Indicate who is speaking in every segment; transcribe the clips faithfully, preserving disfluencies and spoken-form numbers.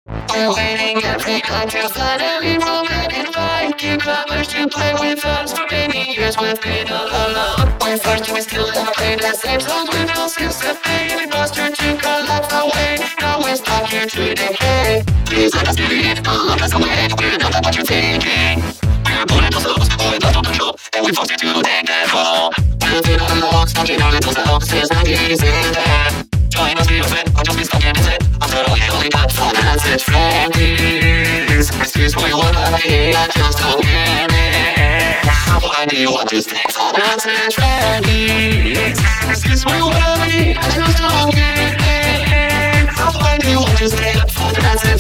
Speaker 1: We're waiting every night to finally romantic fight. Newcomers to play with us for many years we've been all alone. When first we still never played the same songs with no sense of pain. We must turn to cut life away. Now we're stuck here to decay. Please understand, all of us away. We're not what you're thinking. We're pulling ourselves, pulling us on control, and we forced you to take that fall. Living on the walks, touching our little selves, it's not easy there. Join us, be a friend, or just be stuck in his head. After all, you only got four minutes, it's friendlies. Excuse me, what I hear, I just don't get it. Why do you want to stay for nonsense, friendlies? Excuse me, what I hear, I just don't get it. Why do you want to stay for nonsense,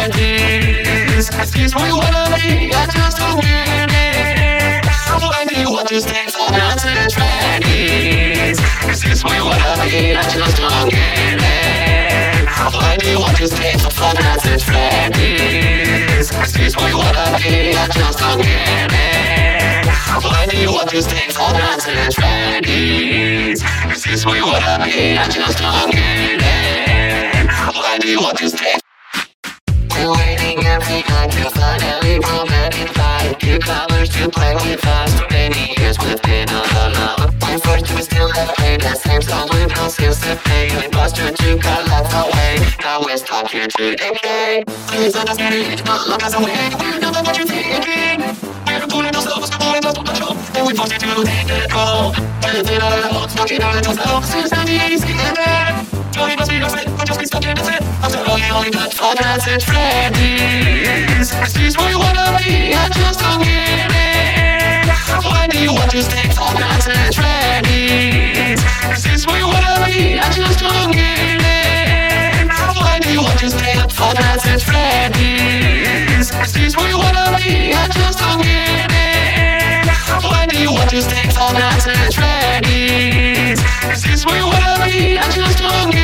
Speaker 1: friendlies? Excuse me, what I hear, I just don't get it. Why do you want to stay for nonsense, friendlies? Excuse me, what I hear, I just don't get it. Why do you want to stay for fun as it's friendlies? Excuse me, what I hear, I just don't get it. Why do you want to stay for fun as it's friendlies? Excuse me, what I hear, I just don't get it. Why do you want to stay? We're waiting every night to finally romantic fight. Newcomers to play with us for many years we've been all alone. When first we still never played the same song with no skills to play. We must turn to cut life away. Now we're stuck here to decay. Please understand, all of us away. We're not what you're thinking. We're pulling ourselves, pulling us on control, and we forced you to take that call. Living on our own, watching our little selves, it's not easy there. Join us, be your friend, or just be stuck in his head. After all, you only got four nonsense friendlies. Excuse me, what I mean, I just don't get it. Why do you want to stay for nonsense friendlies? Excuse me, what I mean, I just don't get it. Why do you want to stay up for nonsense friendlies? Excuse me, what I mean, I just don't get it. Why do you want to stay for nonsense friendlies? Excuse me, what I mean, I just don't get it.